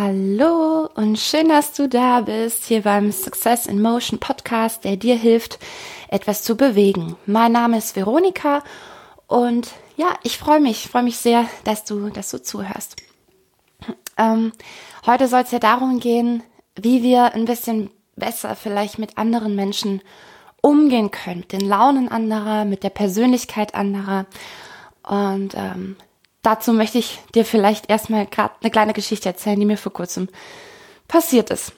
Hallo und schön, dass du da bist, hier beim Success in Motion Podcast, der dir hilft, etwas zu bewegen. Mein Name ist Veronika und ja, ich freue mich sehr, dass du zuhörst. Heute soll es ja darum gehen, wie wir ein bisschen besser vielleicht mit anderen Menschen umgehen können, mit den Launen anderer, mit der Persönlichkeit anderer. Und dazu möchte ich dir vielleicht erstmal gerade eine kleine Geschichte erzählen, die mir vor kurzem passiert ist.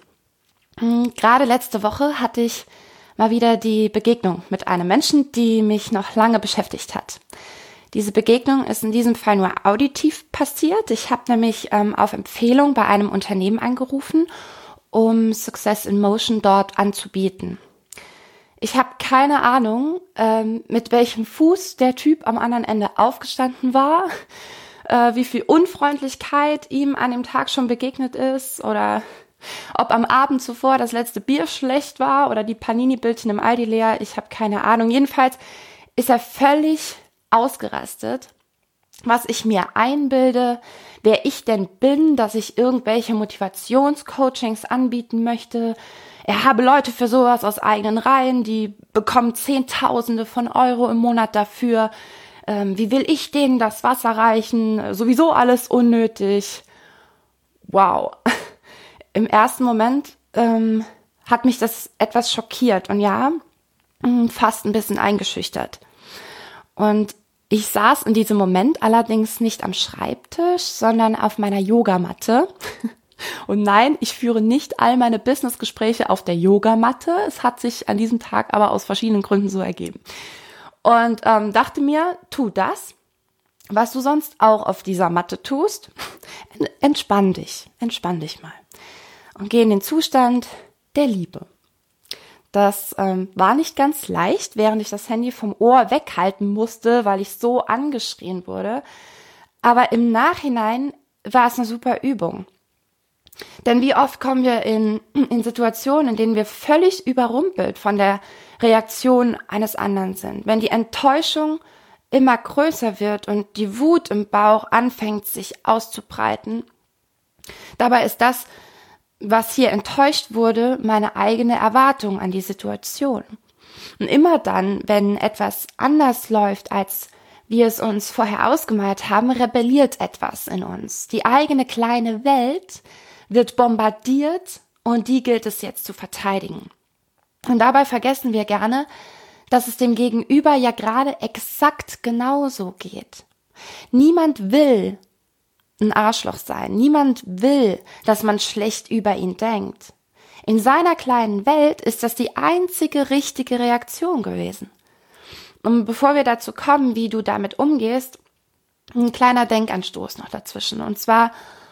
Gerade letzte Woche hatte ich mal wieder die Begegnung mit einem Menschen, die mich noch lange beschäftigt hat. Diese Begegnung ist in diesem Fall nur auditiv passiert. Ich habe nämlich auf Empfehlung bei einem Unternehmen angerufen, um Success in Motion dort anzubieten. Ich habe keine Ahnung, mit welchem Fuß der Typ am anderen Ende aufgestanden war, wie viel Unfreundlichkeit ihm an dem Tag schon begegnet ist oder ob am Abend zuvor das letzte Bier schlecht war oder die Panini-Bildchen im Aldi leer. Ich habe keine Ahnung. Jedenfalls ist er völlig ausgerastet, was ich mir einbilde, wer ich denn bin, dass ich irgendwelche Motivationscoachings anbieten möchte. Er habe Leute für sowas aus eigenen Reihen, die bekommen Zehntausende von Euro im Monat dafür. Wie will ich denen das Wasser reichen? Sowieso alles unnötig. Wow. Im ersten Moment hat mich das etwas schockiert und ja, fast ein bisschen eingeschüchtert. Und ich saß in diesem Moment allerdings nicht am Schreibtisch, sondern auf meiner Yogamatte. Und nein, ich führe nicht all meine Businessgespräche auf der Yogamatte. Es hat sich an diesem Tag aber aus verschiedenen Gründen so ergeben. Und dachte mir, tu das, was du sonst auch auf dieser Matte tust. Entspann dich mal. Und geh in den Zustand der Liebe. Das war nicht ganz leicht, während ich das Handy vom Ohr weghalten musste, weil ich so angeschrien wurde. Aber im Nachhinein war es eine super Übung. Denn wie oft kommen wir in Situationen, in denen wir völlig überrumpelt von der Reaktion eines anderen sind. Wenn die Enttäuschung immer größer wird und die Wut im Bauch anfängt, sich auszubreiten. Dabei ist das, was hier enttäuscht wurde, meine eigene Erwartung an die Situation. Und immer dann, wenn etwas anders läuft, als wir es uns vorher ausgemalt haben, rebelliert etwas in uns. Die eigene kleine Welt wird bombardiert und die gilt es jetzt zu verteidigen. Und dabei vergessen wir gerne, dass es dem Gegenüber ja gerade exakt genauso geht. Niemand will ein Arschloch sein. Niemand will, dass man schlecht über ihn denkt. In seiner kleinen Welt ist das die einzige richtige Reaktion gewesen. Und bevor wir dazu kommen, wie du damit umgehst, ein kleiner Denkanstoß noch dazwischen. Und zwar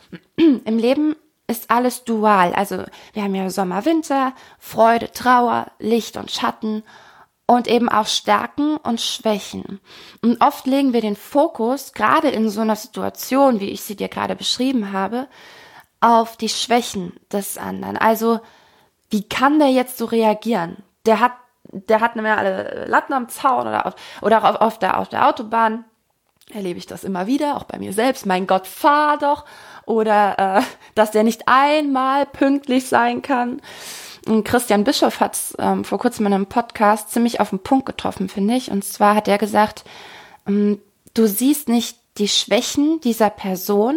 im Leben ist alles dual. Also wir haben ja Sommer, Winter, Freude, Trauer, Licht und Schatten und eben auch Stärken und Schwächen. Und oft legen wir den Fokus, gerade in so einer Situation, wie ich sie dir gerade beschrieben habe, auf die Schwächen des anderen. Also wie kann der jetzt so reagieren? Der hat nämlich alle Latten am Zaun oder auf der Autobahn. Erlebe ich das immer wieder, auch bei mir selbst. Mein Gott, fahr doch. Oder dass der nicht einmal pünktlich sein kann. Und Christian Bischoff hat vor kurzem in einem Podcast ziemlich auf den Punkt getroffen, finde ich. Und zwar hat er gesagt, du siehst nicht die Schwächen dieser Person,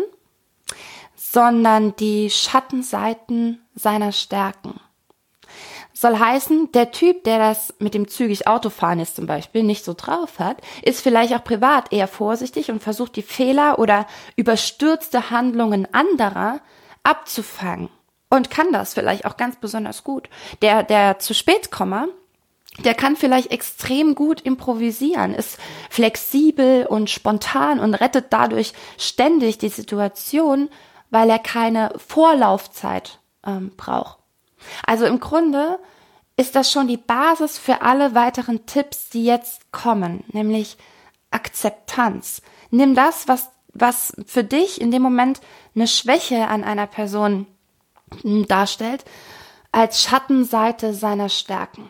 sondern die Schattenseiten seiner Stärken. Soll heißen, der Typ, der das mit dem zügig Autofahren jetzt zum Beispiel nicht so drauf hat, ist vielleicht auch privat eher vorsichtig und versucht die Fehler oder überstürzte Handlungen anderer abzufangen und kann das vielleicht auch ganz besonders gut. Der zu spät Kommer, der kann vielleicht extrem gut improvisieren, ist flexibel und spontan und rettet dadurch ständig die Situation, weil er keine Vorlaufzeit braucht. Also im Grunde ist das schon die Basis für alle weiteren Tipps, die jetzt kommen, nämlich Akzeptanz. Nimm das, was für dich in dem Moment eine Schwäche an einer Person darstellt, als Schattenseite seiner Stärken.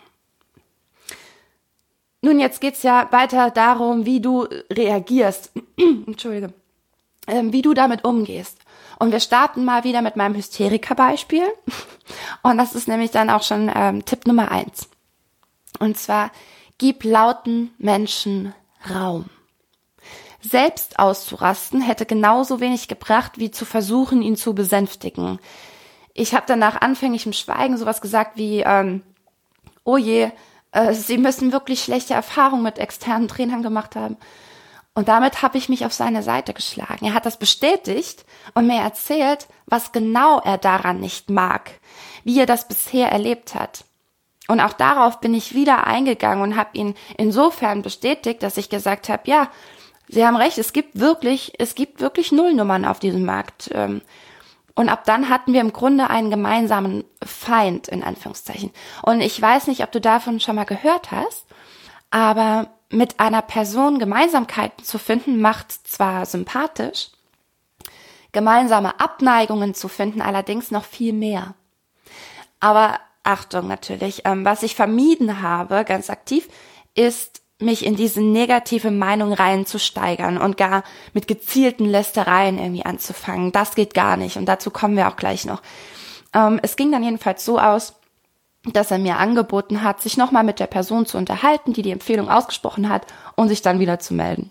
Nun, jetzt geht's ja weiter darum, wie du reagierst, Entschuldige, wie du damit umgehst. Und wir starten mal wieder mit meinem Hysteriker-Beispiel. Und das ist nämlich dann auch schon Tipp Nummer 1. Und zwar, gib lauten Menschen Raum. Selbst auszurasten hätte genauso wenig gebracht, wie zu versuchen, ihn zu besänftigen. Ich habe dann nach anfänglichem Schweigen sowas gesagt wie, oh je, Sie müssen wirklich schlechte Erfahrungen mit externen Trainern gemacht haben. Und damit habe ich mich auf seine Seite geschlagen. Er hat das bestätigt und mir erzählt, was genau er daran nicht mag, wie er das bisher erlebt hat. Und auch darauf bin ich wieder eingegangen und habe ihn insofern bestätigt, dass ich gesagt habe, ja, Sie haben recht, es gibt wirklich Nullnummern auf diesem Markt. Und ab dann hatten wir im Grunde einen gemeinsamen Feind, in Anführungszeichen. Und ich weiß nicht, ob du davon schon mal gehört hast, aber mit einer Person Gemeinsamkeiten zu finden, macht zwar sympathisch, gemeinsame Abneigungen zu finden allerdings noch viel mehr. Aber Achtung natürlich, was ich vermieden habe, ganz aktiv, ist, mich in diese negative Meinung reinzusteigern und gar mit gezielten Lästereien irgendwie anzufangen. Das geht gar nicht und dazu kommen wir auch gleich noch. Es ging dann jedenfalls so aus, dass er mir angeboten hat, sich nochmal mit der Person zu unterhalten, die die Empfehlung ausgesprochen hat und sich dann wieder zu melden.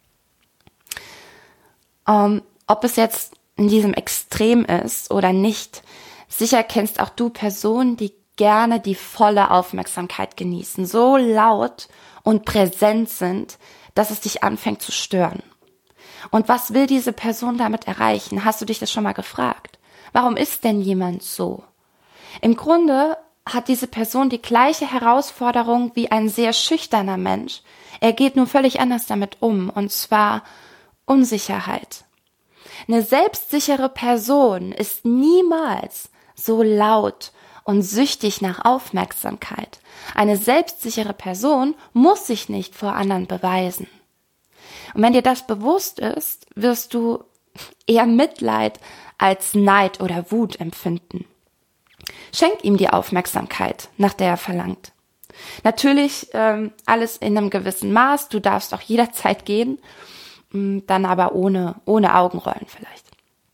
Ob es jetzt in diesem Extrem ist oder nicht, sicher kennst auch du Personen, die gerne die volle Aufmerksamkeit genießen, so laut und präsent sind, dass es dich anfängt zu stören. Und was will diese Person damit erreichen? Hast du dich das schon mal gefragt? Warum ist denn jemand so? Im Grunde hat diese Person die gleiche Herausforderung wie ein sehr schüchterner Mensch. Er geht nur völlig anders damit um, und zwar Unsicherheit. Eine selbstsichere Person ist niemals so laut und süchtig nach Aufmerksamkeit. Eine selbstsichere Person muss sich nicht vor anderen beweisen. Und wenn dir das bewusst ist, wirst du eher Mitleid als Neid oder Wut empfinden. Schenk ihm die Aufmerksamkeit, nach der er verlangt. Natürlich alles in einem gewissen Maß. Du darfst auch jederzeit gehen, dann aber ohne Augenrollen vielleicht.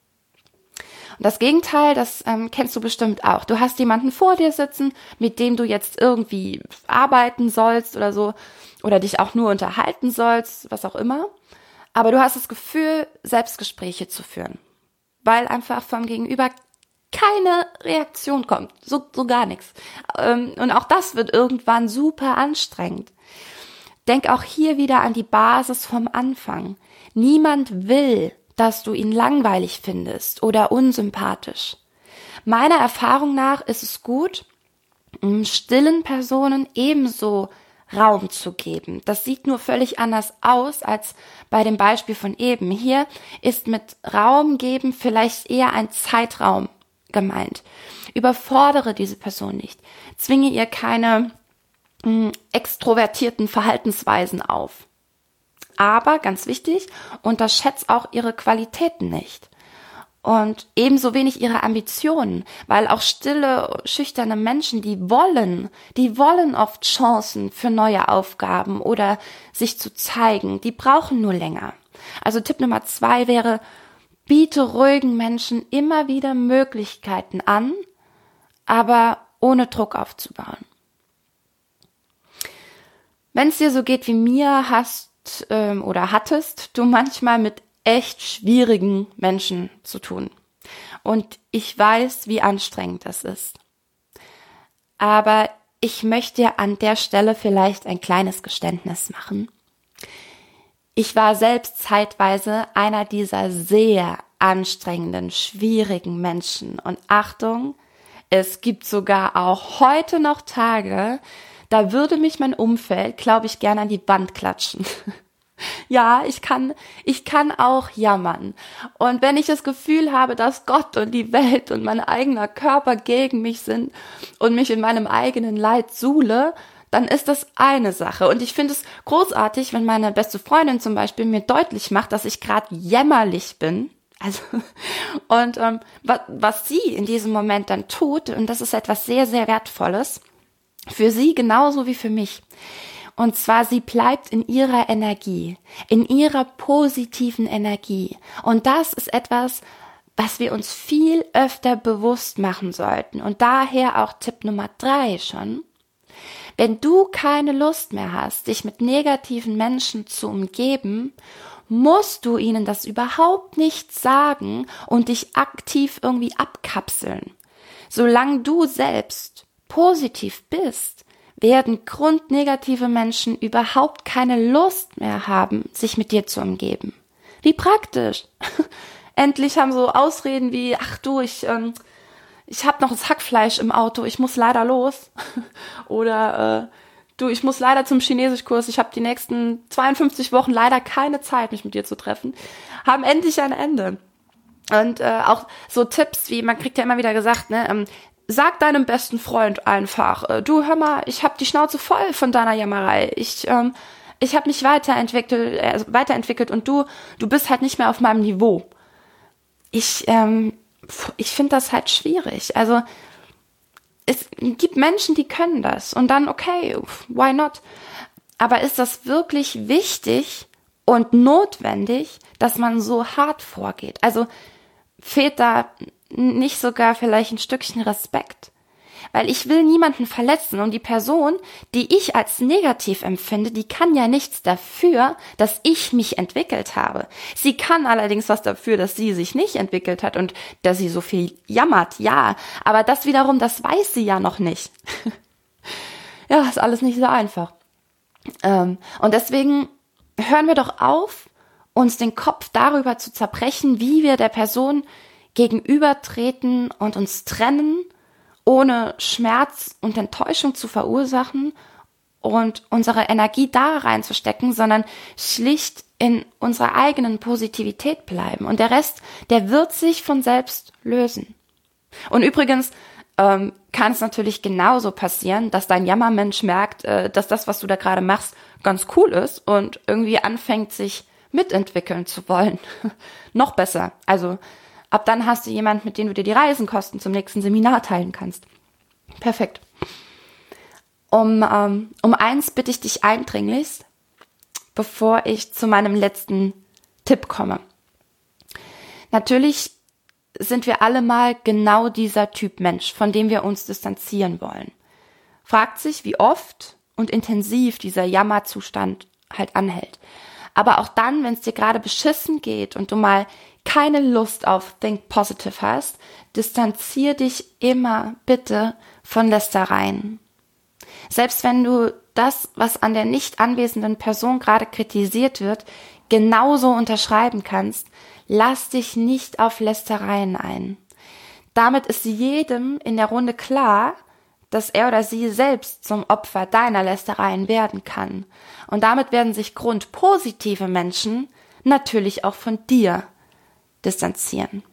Das Gegenteil, das kennst du bestimmt auch. Du hast jemanden vor dir sitzen, mit dem du jetzt irgendwie arbeiten sollst oder so, oder dich auch nur unterhalten sollst, was auch immer. Aber du hast das Gefühl, Selbstgespräche zu führen, weil einfach vom Gegenüber keine Reaktion kommt, so gar nichts. Und auch das wird irgendwann super anstrengend. Denk auch hier wieder an die Basis vom Anfang. Niemand will, dass du ihn langweilig findest oder unsympathisch. Meiner Erfahrung nach ist es gut, stillen Personen ebenso Raum zu geben. Das sieht nur völlig anders aus als bei dem Beispiel von eben. Hier ist mit Raum geben vielleicht eher ein Zeitraum gemeint. Überfordere diese Person nicht. Zwinge ihr keine extrovertierten Verhaltensweisen auf. Aber, ganz wichtig, unterschätzt auch ihre Qualitäten nicht. Und ebenso wenig ihre Ambitionen, weil auch stille, schüchterne Menschen, die wollen oft Chancen für neue Aufgaben oder sich zu zeigen, die brauchen nur länger. Also Tipp Nummer 2 wäre, biete ruhigen Menschen immer wieder Möglichkeiten an, aber ohne Druck aufzubauen. Wenn es dir so geht wie mir, hattest du manchmal mit echt schwierigen Menschen zu tun. Und ich weiß, wie anstrengend das ist. Aber ich möchte dir an der Stelle vielleicht ein kleines Geständnis machen. Ich war selbst zeitweise einer dieser sehr anstrengenden, schwierigen Menschen. Und Achtung, es gibt sogar auch heute noch Tage, da würde mich mein Umfeld, glaube ich, gerne an die Wand klatschen. Ja, ich kann auch jammern. Und wenn ich das Gefühl habe, dass Gott und die Welt und mein eigener Körper gegen mich sind und mich in meinem eigenen Leid suhle, dann ist das eine Sache. Und ich finde es großartig, wenn meine beste Freundin zum Beispiel mir deutlich macht, dass ich gerade jämmerlich bin. Also, und was sie in diesem Moment dann tut, und das ist etwas sehr, sehr Wertvolles, für sie genauso wie für mich. Und zwar, sie bleibt in ihrer Energie, in ihrer positiven Energie. Und das ist etwas, was wir uns viel öfter bewusst machen sollten. Und daher auch Tipp Nummer 3 schon. Wenn du keine Lust mehr hast, dich mit negativen Menschen zu umgeben, musst du ihnen das überhaupt nicht sagen und dich aktiv irgendwie abkapseln. Solange du selbst positiv bist, werden grundnegative Menschen überhaupt keine Lust mehr haben, sich mit dir zu umgeben. Wie praktisch. Endlich haben so Ausreden wie, ach du, ich habe noch das Hackfleisch im Auto, ich muss leider los. Oder du, ich muss leider zum Chinesischkurs, ich habe die nächsten 52 Wochen leider keine Zeit, mich mit dir zu treffen. Haben endlich ein Ende. Und auch so Tipps wie, man kriegt ja immer wieder gesagt, ne, sag deinem besten Freund einfach, du hör mal, ich habe die Schnauze voll von deiner Jammerei. Ich habe mich weiterentwickelt und du bist halt nicht mehr auf meinem Niveau. Ich finde das halt schwierig. Also es gibt Menschen, die können das und dann okay, why not? Aber ist das wirklich wichtig und notwendig, dass man so hart vorgeht? Also fehlt da nicht sogar vielleicht ein Stückchen Respekt? Weil ich will niemanden verletzen und die Person, die ich als negativ empfinde, die kann ja nichts dafür, dass ich mich entwickelt habe. Sie kann allerdings was dafür, dass sie sich nicht entwickelt hat und dass sie so viel jammert, ja. Aber das wiederum, das weiß sie ja noch nicht. Ja, ist alles nicht so einfach. Und deswegen hören wir doch auf, uns den Kopf darüber zu zerbrechen, wie wir der Person gegenübertreten und uns trennen, ohne Schmerz und Enttäuschung zu verursachen und unsere Energie da reinzustecken, sondern schlicht in unserer eigenen Positivität bleiben. Und der Rest, der wird sich von selbst lösen. Und übrigens kann es natürlich genauso passieren, dass dein Jammermensch merkt, dass das, was du da gerade machst, ganz cool ist und irgendwie anfängt, sich mitentwickeln zu wollen. Noch besser. Also ab dann hast du jemanden, mit dem du dir die Reisenkosten zum nächsten Seminar teilen kannst. Perfekt. Um eins bitte ich dich eindringlichst, bevor ich zu meinem letzten Tipp komme. Natürlich sind wir alle mal genau dieser Typ Mensch, von dem wir uns distanzieren wollen. Fragt sich, wie oft und intensiv dieser Jammerzustand halt anhält. Aber auch dann, wenn es dir gerade beschissen geht und du mal keine Lust auf Think Positive hast, distanzier dich immer bitte von Lästereien. Selbst wenn du das, was an der nicht anwesenden Person gerade kritisiert wird, genauso unterschreiben kannst, lass dich nicht auf Lästereien ein. Damit ist jedem in der Runde klar, dass er oder sie selbst zum Opfer deiner Lästereien werden kann. Und damit werden sich grundpositive Menschen natürlich auch von dir distanzieren.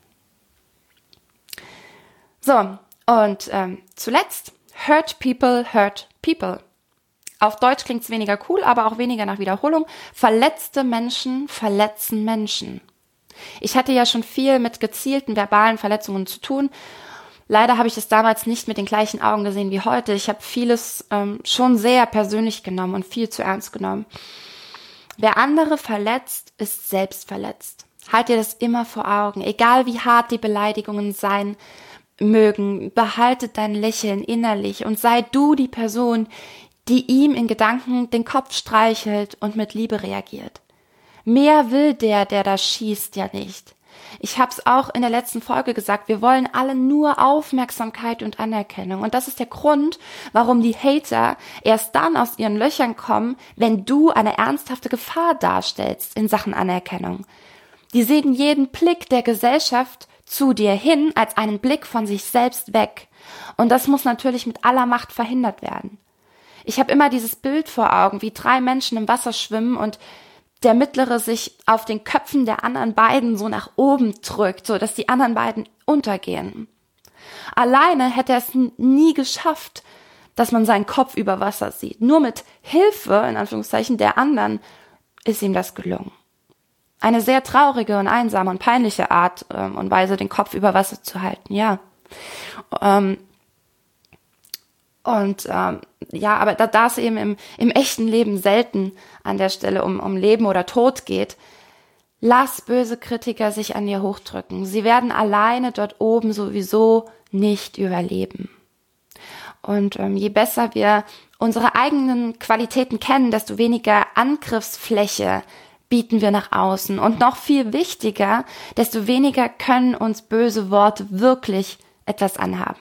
So, und zuletzt, hurt people. Auf Deutsch klingt es weniger cool, aber auch weniger nach Wiederholung. Verletzte Menschen verletzen Menschen. Ich hatte ja schon viel mit gezielten verbalen Verletzungen zu tun. Leider habe ich es damals nicht mit den gleichen Augen gesehen wie heute. Ich habe vieles schon sehr persönlich genommen und viel zu ernst genommen. Wer andere verletzt, ist selbst verletzt. Halt dir das immer vor Augen. Egal wie hart die Beleidigungen sein mögen, behalte dein Lächeln innerlich und sei du die Person, die ihm in Gedanken den Kopf streichelt und mit Liebe reagiert. Mehr will der da schießt, ja nicht. Ich habe es auch in der letzten Folge gesagt, wir wollen alle nur Aufmerksamkeit und Anerkennung. Und das ist der Grund, warum die Hater erst dann aus ihren Löchern kommen, wenn du eine ernsthafte Gefahr darstellst in Sachen Anerkennung. Die sehen jeden Blick der Gesellschaft zu dir hin als einen Blick von sich selbst weg. Und das muss natürlich mit aller Macht verhindert werden. Ich habe immer dieses Bild vor Augen, wie 3 Menschen im Wasser schwimmen und der Mittlere sich auf den Köpfen der anderen beiden so nach oben drückt, so dass die anderen beiden untergehen. Alleine hätte er es nie geschafft, dass man seinen Kopf über Wasser sieht. Nur mit Hilfe, in Anführungszeichen, der anderen ist ihm das gelungen. Eine sehr traurige und einsame und peinliche Art und Weise, den Kopf über Wasser zu halten, ja. Aber da es eben im echten Leben selten an der Stelle um Leben oder Tod geht, Lass böse Kritiker sich an dir hochdrücken. Sie werden alleine dort oben sowieso nicht überleben. Und je besser wir unsere eigenen Qualitäten kennen, desto weniger Angriffsfläche bieten wir nach außen. Und noch viel wichtiger, desto weniger können uns böse Worte wirklich etwas anhaben.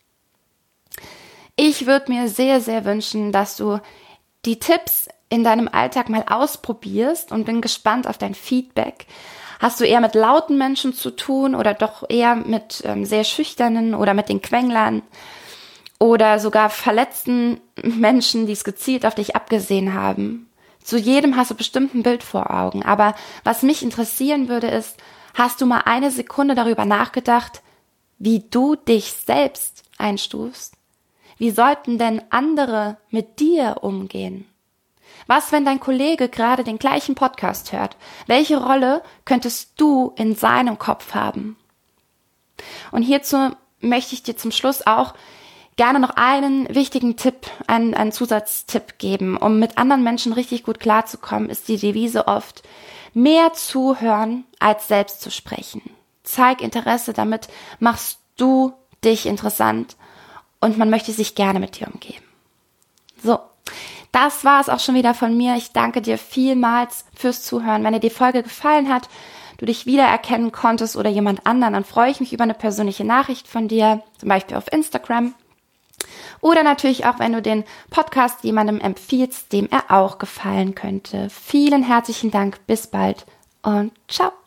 Ich würde mir sehr, sehr wünschen, dass du die Tipps in deinem Alltag mal ausprobierst und bin gespannt auf dein Feedback. Hast du eher mit lauten Menschen zu tun oder doch eher mit sehr schüchternen oder mit den Quenglern oder sogar verletzten Menschen, die es gezielt auf dich abgesehen haben? Zu jedem hast du bestimmt ein Bild vor Augen. Aber was mich interessieren würde ist, hast du mal eine Sekunde darüber nachgedacht, wie du dich selbst einstufst? Wie sollten denn andere mit dir umgehen? Was, wenn dein Kollege gerade den gleichen Podcast hört? Welche Rolle könntest du in seinem Kopf haben? Und hierzu möchte ich dir zum Schluss auch gerne noch einen wichtigen Tipp, einen Zusatztipp geben. Um mit anderen Menschen richtig gut klarzukommen, ist die Devise oft: mehr zuhören, als selbst zu sprechen. Zeig Interesse, damit machst du dich interessant und man möchte sich gerne mit dir umgeben. So, das war es auch schon wieder von mir. Ich danke dir vielmals fürs Zuhören. Wenn dir die Folge gefallen hat, du dich wiedererkennen konntest oder jemand anderen, dann freue ich mich über eine persönliche Nachricht von dir, zum Beispiel auf Instagram. Oder natürlich auch, wenn du den Podcast jemandem empfiehlst, dem er auch gefallen könnte. Vielen herzlichen Dank, bis bald und ciao.